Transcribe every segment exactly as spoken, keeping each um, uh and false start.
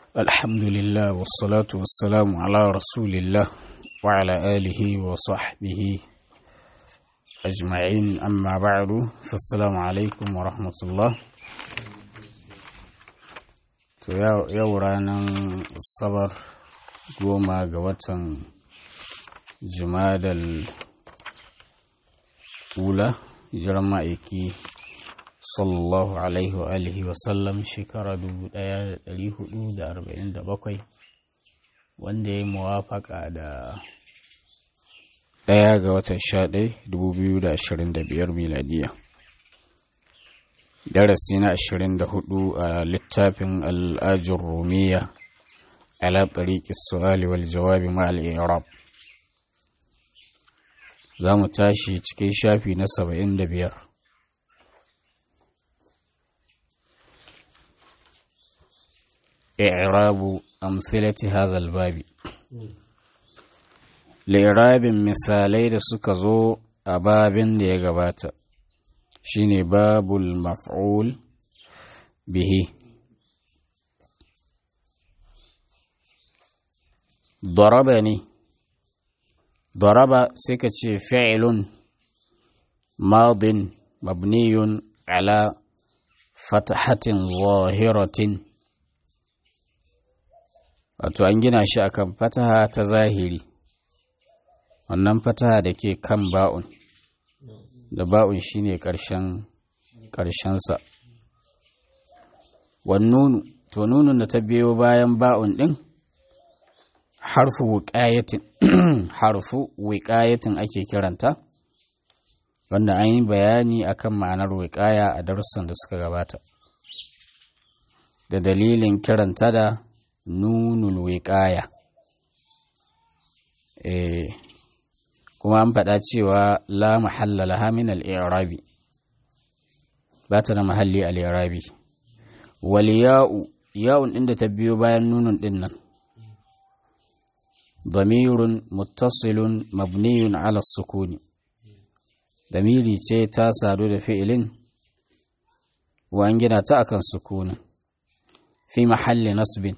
الحمد لله والصلاة والسلام على رسول الله وعلى آله وصحبه أجمعين أما بعد فالسلام عليكم ورحمة الله. yau ranar sabar goma ga watan jumadal ula jiran ma'aiki sallallahu alaihi wa alihi wa sallam shekara dubu ɗaya da ɗari hudu da arba'in da bakwai wanda ya muwafaka da ɗaya ga watan sha ɗaya dubu biyu da ashirin da biyar miladiya. Darasi na ashirin da hudu a littafin al'ajin rumiya ala tariqi su'ali wal jawabi ma al-i'rab. Za mu tashi cikin shafi na saba'in da biyar. i'rabu amsilati hadha al-babi. Li'irabin misalai da suka zo a babin da ya gabata shine babul maf'ul bihi. Darabani, daraba sai ka ce fi'lun madin mabniyun ala fatahatin zahiratin, wato an gina shi akan fataha ta zahiri, wannan fataha da ke kan ba'un da ba'un shine ƙarshen ƙarshensa. Wannunu, to nunun da ta biyo bayan ba'un ɗin harfu wiqayatin harfu wiqayatin ake kiranta, wanda an yi bayani akan ma'anar wiqaya a darussan da suka gabata da dalilin kiranta da nunul wiqaya. eh kuma an faɗa cewa la mahalla laha min al-i'rabi, ba ta da mahalli al-i'rabi. Wal ya'u, ya'un din da ta biyo bayan nunun din nan damirun muttasilun mabniyun ala sukuni, damiri ce ta sadu da fi'ilin wa an gina ta akan sukunin fi mahalli nasbin,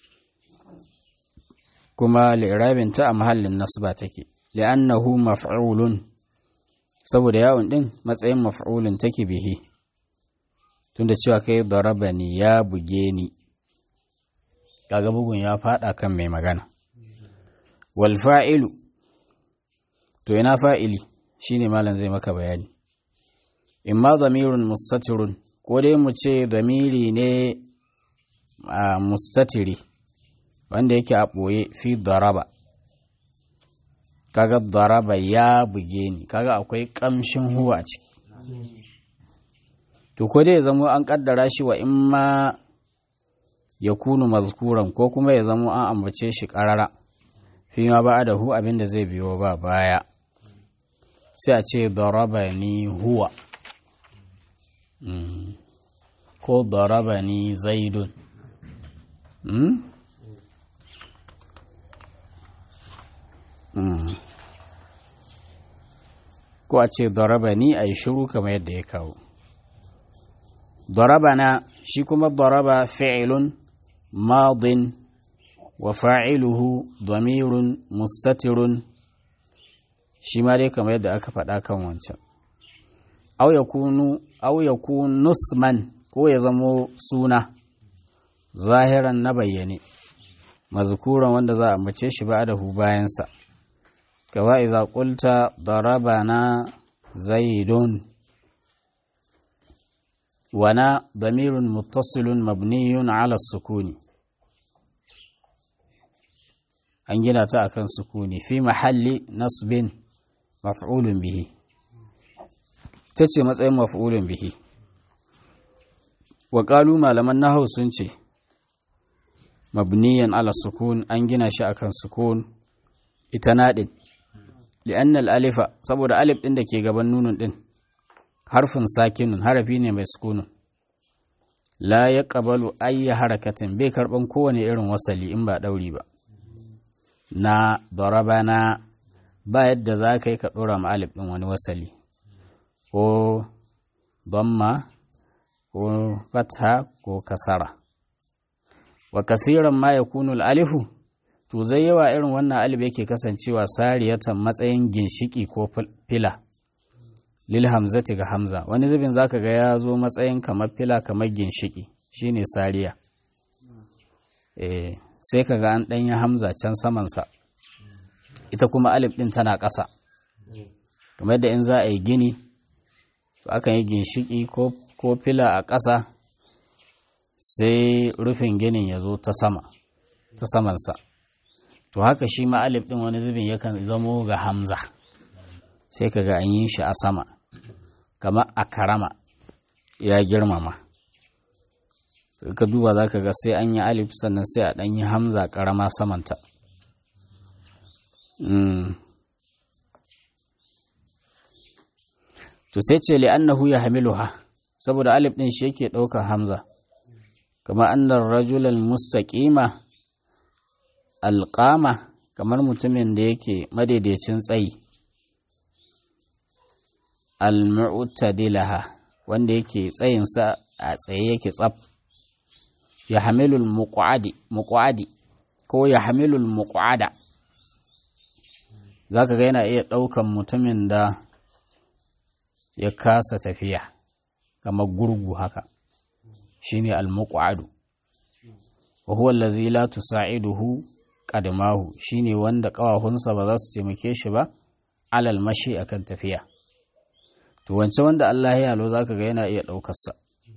kuma li'irabin ta a mahallin nasba take. li'annahu maf'ulun, saboda yawon din matsayin maf'ulun take bihi, tunda cewa kai darabani ya buge ni, kaga bugun ya fada kan mai magana. Wal fa'ilu, to ina fa'ili shine malam zai maka bayani. Imma damirun mustatirun, ko dai mu ce damiri ne a mustatiri wanda yake a ɓoye fi daraba, kaga daraba ya buge ni, kaga akwai kamshin huwa a ciki. To ko dai ya zama an kaddara shi wa imma ya kunu mazkuran, ko kuma ya zama an ambace shi karara fi ma ba da hu abinda zai biyo ba baya, sai a ce daraba ni huwa mm. ko daraba ni zaidun mm? mm. ko a ce darabani a yi shiru kamar yadda ya kawo. Darabana shi kuma daraba fi'ilun madin wa fa'iluhu damirun mustatirun, shi ma dai kamar yadda aka faɗa kan wancan. Au yakunu au yakunu nusman, ko ya zamo suna zahiran na bayyane mazkuran wanda za a mace shi ba da hu bayansa. Kawa iza qulta darabana zaidun, wana damirun muttasilun mabniyun ala sukuni, an gina ta akan sukuni fi mahalli nasbin maf'ulun bihi, tace matsayin maf'ulun bihi. Wa qalu, malaman nahwu sun ce mabniyan ala sukun, an gina shi akan sukun ita nadin. li'anna al-alifa, saboda alif din da ke gaban nunun din harfin sakinun, harafi ne mai sukunun, la yaqbalu ayya harakatin, bai karban kowane irin wasali in ba dauri ba. Na darabana, ba yadda za ka yi ka dora ma alif din wani wasali, ko damma ko fatha ko kasara. wa kasiran ma yakunu al-alifu to zai yawa irin wannan alif yake kasancewa sariyatan matsayin ginshiki ko fila lil hamzati ga hamza wani zubin zaka ga ya zo matsayin kamar fila kamar ginshiki shine sariya eh sai kaga an danya hamza can saman sa ita kuma alif din tana ƙasa kamar da in za a yi gini to akan yi ginshiki ko ko fila a ƙasa sai rufin ginin ya zo ta sama ta saman sa to haka shi ma alif din wani zubin yakan zamo ga hamza sai kaga an yi shi a sama kamar a karama ya girmama ka duba za ka ga sai an yi alif sannan sai a ɗan yi hamza karama samanta to sai ce li'annahu ya hamiluha saboda alif din shi yake ɗaukar hamza kama annar rajulal mustaqima alƙama kamar mutumin da yake madaidaicin tsayi al-mu'tadilaha wanda yake tsayinsa a tsaye yake tsaf ya hamilul muqadi muqadi ko ya hamilul muqada zaka ga yana iya ɗaukan mutumin da ya kasa tafiya kamar gurgu haka shine al-muqadu wa huwa allazi la tusa'iduhu qadamahu shine wanda kawahunsa ba za su taimake shi ba alal mashi akan tafiya to wance wanda Allah ya yalo zaka ga yana iya daukar sa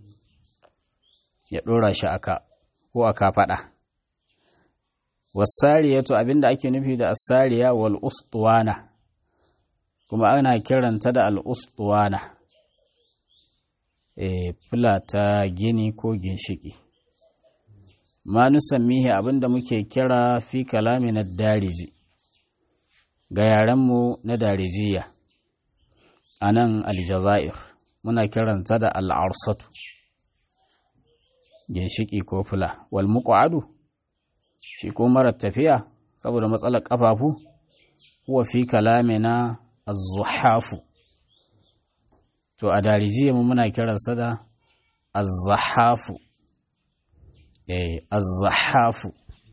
ya dora shi aka ko aka fada wasariyatu abinda ake nufi da asariya wal ustuwana kuma ana kiranta da al ustuwana eh fula ta gini ko ginshiki ma nusammihi abinda muke kira fi kalamin ad-dariji ga yarenmu na darijiya anan aljazair muna kiranta da al-arsatu ginshiki ko fula wal muqadu shi ko mara tafiya saboda matsalar kafafu huwa fi kalamina az-zuhafu to a darijiya mu muna kiransa da az-zahafu الزحاف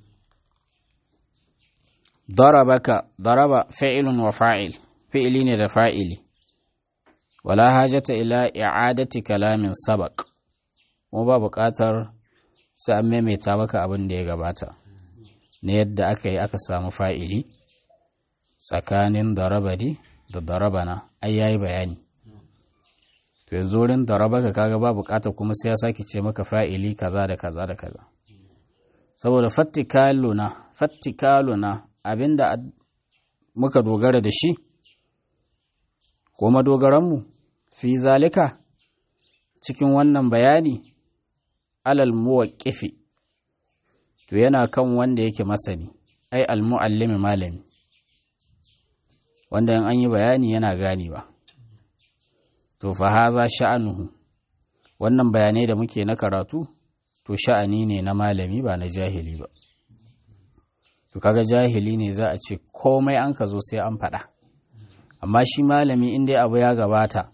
ضربك ضرب فعل وفاعل فعلين da fa'ili wala hajata ila i'adati kalamin sabaq mu ba buƙatar sai an maimaita maka abin da ya gabata ne yadda aka yi aka samu fa'ili tsakanin darabadi da darabana ai yayi bayani to yanzu wurin darabaka kaga ba bukata kuma sai ya sake ce maka fa'ili kaza da kaza da kaza saboda fattikaluna fattikaluna abinda muka dogara da shi ko madogaranmu fi zalika cikin wannan bayani alal muwaqqifi to yana kan wanda yake masani ai al muallimi malami wanda in an yi bayani yana ganewa to fa haza sha'anuhu wannan bayanai da muke na karatu to sha'ani ne na malami ba na jahili ba to kaga jahili ne za a ce komai an ka zo sai an faɗa amma shi malami in dai abu ya gabata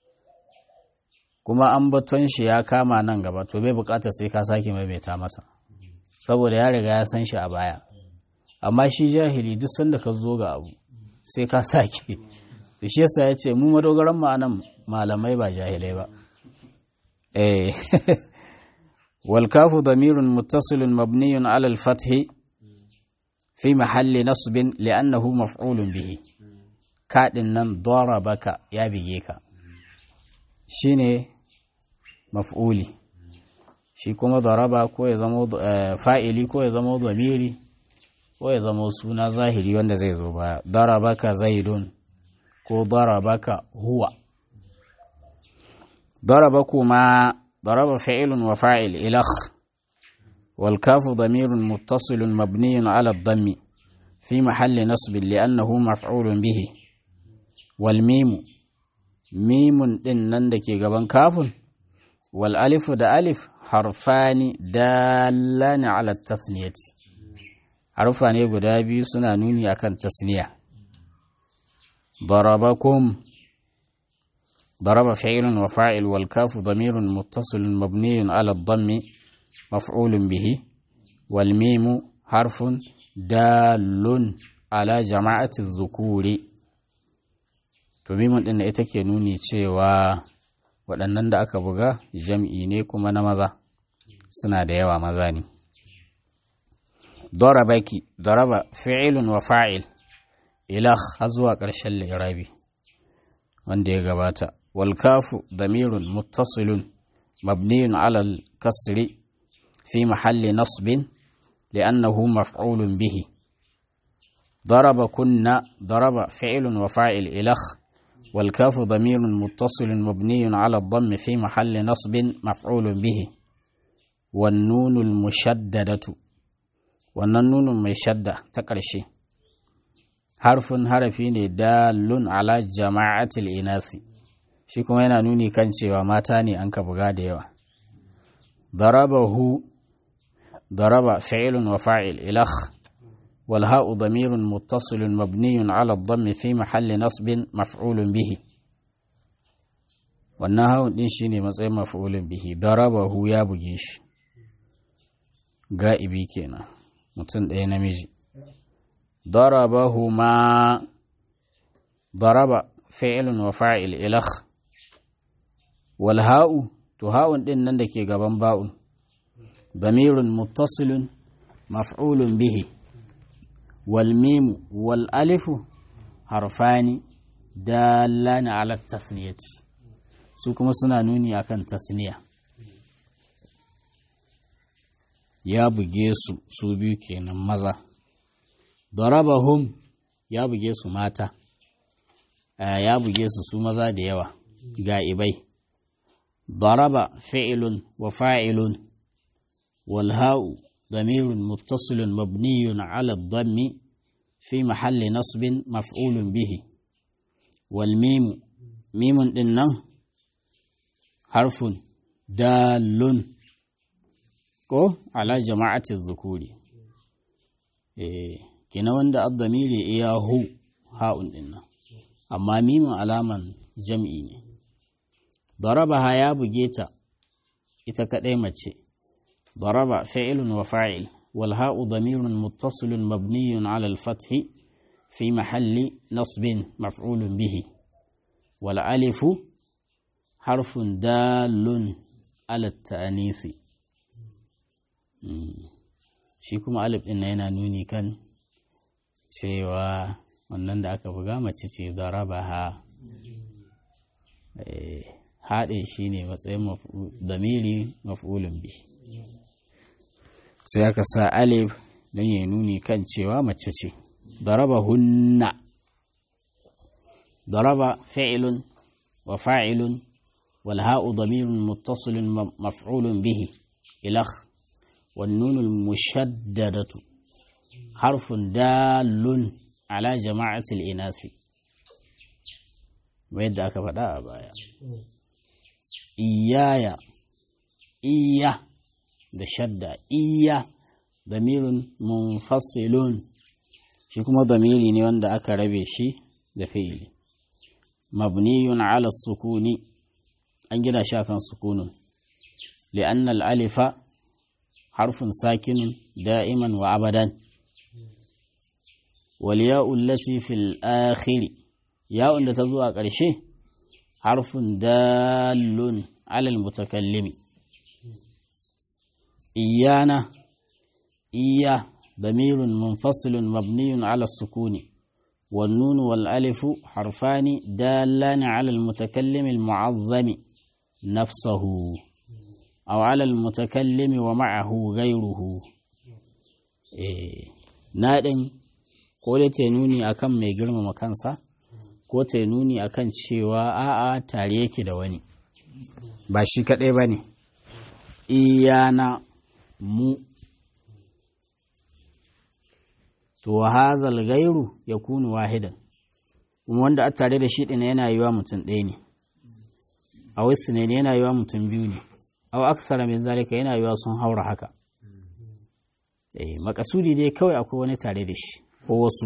kuma an baton shi ya kama nan gaba to bai bukatar sai ka sake maimaita masa saboda ya riga ya san shi a baya amma shi jahili duk sanda ka zo ga abu sai ka sake to shi yasa ya ce mu madogaran mu anan malamai ba jahilai ba eh wal kafu damirun muttasilun mabniyun ala al fath fi mahalli nasbin li'annahu maf'ulun bihi kadin nan darabaka ya bige ka shine maf'uli shi kuma daraba ko ya zama fa'ili ko ya zama damiri ko ya zama suna zahiri wanda zai zo baya darabaka zaidun ko darabaka huwa darabakuma daraba fi'lun wa fa'il ilakh wal kafu damirun muttasilun mabniyun ala ad-dammi fi mahalli nasb li'annahu maf'ulun bihi wal mimu mimun din nan dake gaban kafun wal alifu da alif harfani dallani ala at-tasniyati harufa ne guda biyu suna nuni akan tasniya ضربكم ضرب فعل وفاعل والكاف ضمير متصل مبني على الضم مفعول به wal mimu harfun dalun ala jama'ati zukuri. To mimun din ita ke nuni cewa waɗannan da aka buga jam'i ne kuma na maza, suna da yawa maza ne. Darabaki, daraba fi'ilun wa fa'il ilah har zuwa ƙarshen li'irabi wanda ya gabata. Wal kafu damirun muttasilun mabniyun ala al-kasri fi mahalli nasbin li'annahu maf'ulun bihi. daraba kunna, daraba fi'ilun wa fa'il ilah wal kafu damirun muttasilun mabniyun ala ad-damm fi mahalli nasbin maf'ulun bihi. Wan nunul mushaddadatu, wannan nunun mai shadda ta ƙarshe harfin harafi ne dalun ala jama'atil inasi, shi kuma yana nuni kan cewa mata ne an ka buga da yawa. darabahu, daraba fi'ilun wa fa'il ilah wal ha'u damirun muttasilun mabniyun ala ad-damm fi mahalli nasbin maf'ulun bihi. wannan ha'un din shine matsayin maf'ulun bihi. darabahu ya buge shi, ga'ibi kenan, mutum ɗaya namiji. darabahuma, daraba fi'ilun wa fa'il ilah wal ha'u, to ha'un din nan da ke gaban ba'un damirun muttasilun maf'ulun bihi. wal mimu wal alifu harfani dallani ala tasniyati, su kuma suna nuni akan tasniya. ya buge su su biyu kenan maza. darabahum ya buge su mata, ya buge su su maza da yawa ga'ibai. daraba fi'ilun wa fa'ilun wal ha'u damirun muttasilun mabniyun ala ad-dammi fi mahalli nasbin maf'ulun bihi. wal mimu, mimun din nan harfun dalun ko ala jama'ati zukuri, eh kina wanda ad-damiri iya hu ha'un din nan, amma mimun alaman jam'i ne. darabaha ya buge ta ita kadai mace. daraba fi'ilun wa fa'il wal ha'u damirun muttasilun mabniyun ala al-fathi fi mahalli nasbin maf'ulun bihi. wal alifu harfun dalun ala at-ta'nisi, shi kuma alif din yana nuni kan cewa wannan da aka buga mace ce. darabaha haɗe shi ne matsayin damiri maf'ulun bi, sai aka sa alif don ya nuni kan cewa mace ce. daraba hunna, daraba fi'ilun wa fa'ilun wal ha'u damirun muttasilun maf'ulun bihi ilah wan nunul mushaddadatu harfun dalun ala jama'atil inasi, yadda aka faɗa a baya. iyaya, iya da shadda, iya damirun munfasilun, shi kuma damiri ne wanda aka rabe shi da fi'ili. mabniyun ala sukuni, an gina shi akan sukunun li'anna al-alifa harfun sakinun da'iman wa abadan. wal ya'u allati fil akhiri, ya'un da ta zo a ƙarshe harfun dalun alal mutakallimi. iyana, iya damirun munfasilun mabniyun ala sukuni wan nun wal alifu harfani dalani ala al mutakallimi al mu'azzami nafsahu aw ala al mutakallimi wa ma'ahu ghayruhu. eh na din ko da ta nuni akan mai girmama kansa, ko ta nuni akan cewa a'a tare yake da wani, ba shi kaɗai ba ne. iyana mu, to hazal gairu ya kunu wahidan, kuma wanda a tare da shi ɗina yana yiwa mutum ɗaya ne, a wasu ne yana yiwa mutum biyu ne, a aksara min zalika yana yiwa sun haura haka. eh makasudi dai kawai akwai wani tare da shi ko wasu.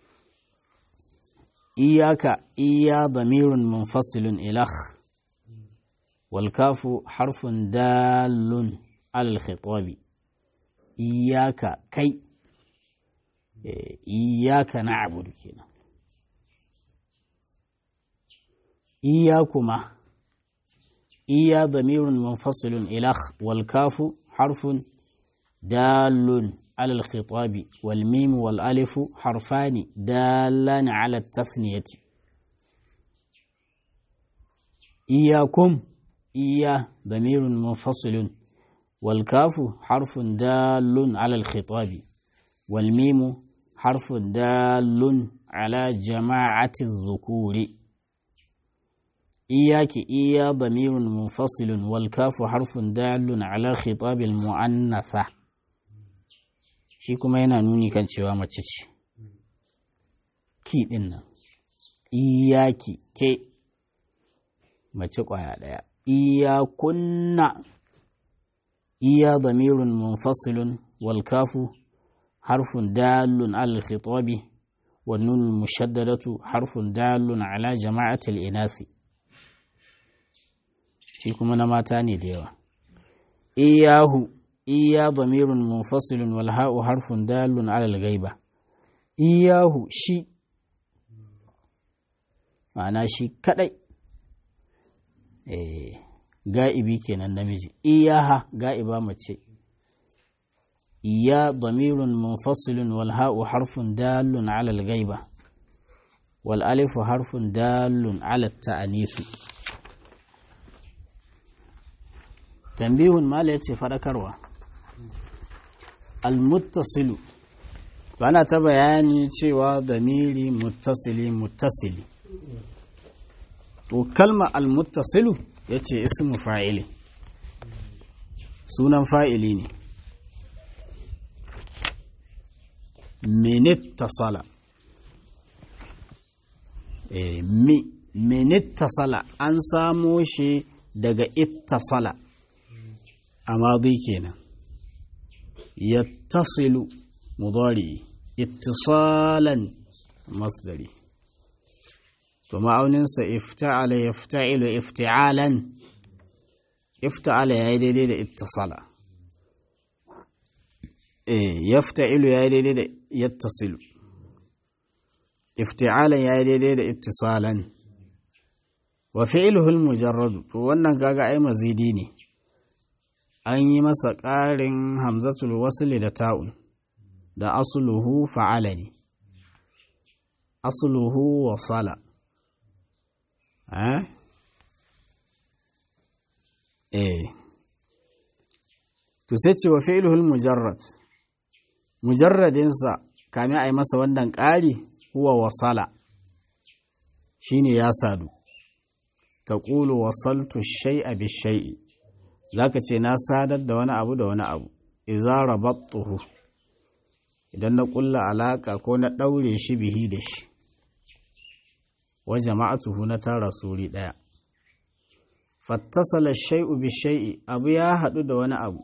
iyaka, iya damirun munfasilun ilah wal kafu harfun dalun alal khitabi iyaka kai iyaka na'budu kenan iyakuma iya damirun munfasilun ilakh wal kafu harfun dalun على الخطاب والميم والألف حرفان دالان على التثنية إياكم إيا ضمير منفصل والكاف حرف دال على الخطاب والميم حرف دال على جماعة الذكور إياك إيا ضمير منفصل والكاف حرف دال على خطاب المؤنثة shi kuma yana nuni kan cewa mace ce ki din nan iyaki ke mace kwaya daya iyakunna iya damirun munfasilun wal kafu harfun dalun ala khitabi wan nun mushaddadatu harfun dalun ala jama'ati al inasi shi kuma na mata ne da yawa iyahu iya damirun munfasilun wal ha'u harfun dalun ala al-ghaiba iyahu shi ma'ana shi kadai eh ga'ibi kenan namiji iyaha ga'iba mace iya damirun munfasilun wal ha'u harfun dalun ala al-ghaiba wal alifu harfun dalun ala at-ta'anis tambihun mala yace fadakarwa al-muttasilu bana ta bayani cewa damiri muttasili muttasili to kalma al-muttasilu yace ismu fa'ili sunan fa'ili ne minittasala eh mi minittasala an samo shi daga ittasala amadi kenan yattasilu mudari ittisalan masdari to ma'auninsa ifta'ala yafta'ilu ifti'alan ifta'ala yayi daidai da ittisala eh yafta'ilu yayi daidai da yattasilu ifti'alan yayi daidai da ittisalan wa fi'luhu al-mujarrad to wannan kaga ai mazidi ne an yi masa ƙarin hamzatul wasli da ta'un da asluhu fa'ala ne asluhu wasala eh eh to sai ce wa fi'luhu al-mujarrad mujarradinsa kamin a yi masa wannan ƙari huwa wasala shine ya sadu taqulu wasaltu shay'a bi shay'i zaka ce na sadar da wani abu da wani abu idza rabattuhu idan na kulla alaka ko na daure shi bihi da shi wa jama'atuhu na tara suri daya fattasala shay'u bi shay'i abu ya hadu da wani abu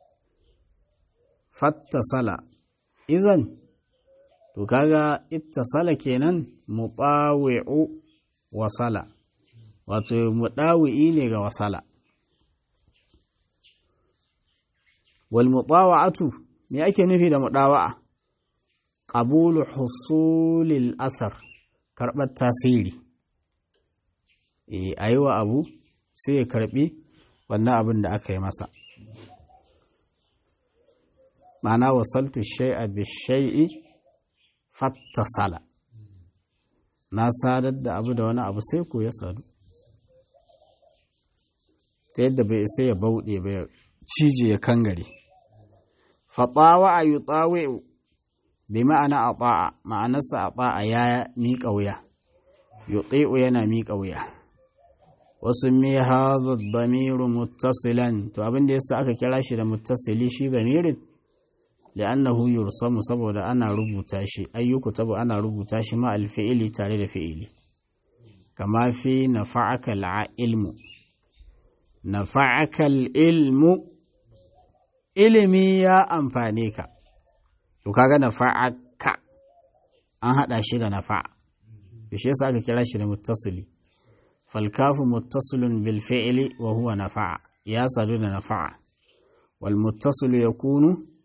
fattasala idan to kaga ittasala kenan muqawi'u wasala wato mudawi'i ne ga wasala wal mutawa'atu me ake nufi da mudawa'a qabulu husulil athar karbar tasiri eh aiwa abu sai ya karbi wannan abin da aka yi masa ma'ana wasaltu shay'a bi shay'i fattasala na sadar da abu da wani abu sai ko ya sadu ta yadda bai sai ya bauɗe ba ya cije ya kangare fatawa a yi tsawe'u bai ma'ana a ta'a ma'anarsa a ta'a ya miƙa wuya yi yana miƙa wuya wasu mai haza damiru muttasilan to abinda yasa aka kira shi da muttasili shi damirin li'annahu yursamu saboda ana rubuta shi ayyuku tabu ana rubuta shi ma alfi'ili tare da fi'ili kama fi nafa'aka al'ilmu nafa'aka al'ilmu ilimi ya amfane ka to kaga nafa'aka an hada shi da nafa'a bishe yasa aka kira shi da muttasili fal kafu muttasilun bil fi'li wa huwa nafa'a ya sadu da nafa'a wal muttasilu yakunu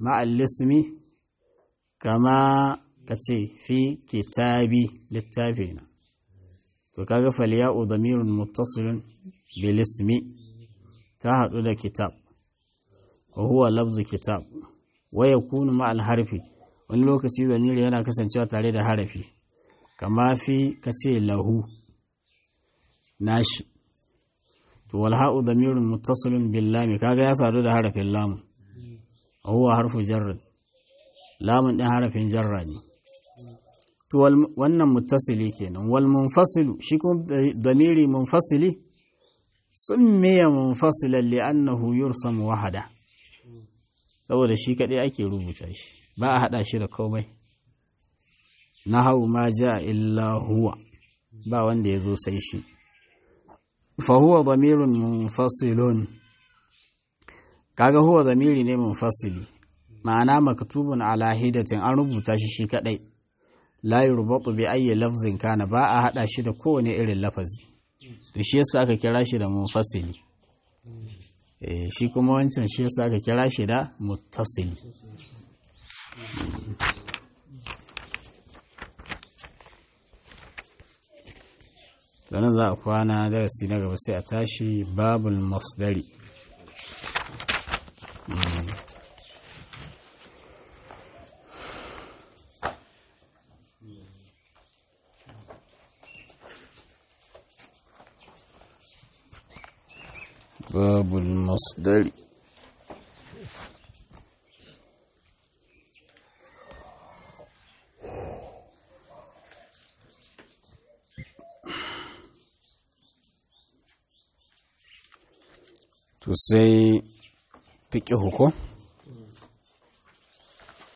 ma'al ismi kama ka ce fi kitabi littafi na to kaga falya'u damirun muttasilun bil ismi ta haɗu da kitab wa huwa lafzu kitab wa yakunu ma'al harfi wani lokaci zamiri yana kasancewa tare da harafi kama fi ka ce lahu nashi to wal ha'u damirun muttasilun bil lam kaga ya sadu da harafin lam wa huwa harfu jarr lamun din harafin jarra ne to wannan muttasili kenan wal munfasilu shi kuma damiri munfasili summiya munfasilan li'annahu yursamu wahada saboda shi kadai ake rubuta shi ba a hada shi da komai nahawu ma jaa illa huwa ba wanda yazo sai shi fa huwa damirun munfasilun kaga huwa damiri ne munfasili ma'ana maktubun ala hidatin an rubuta shi shi kadai la yurbatu bi ayyi lafzin kana ba a hada shi da kowane irin lafazi to shi yasa aka kira shi da munfasili eh shi kuma wancan shi yasa aka kira shi da muttasili dan za a kwana darasi na gaba sai a tashi babul masdari باب المصدر to sai fiqhu ko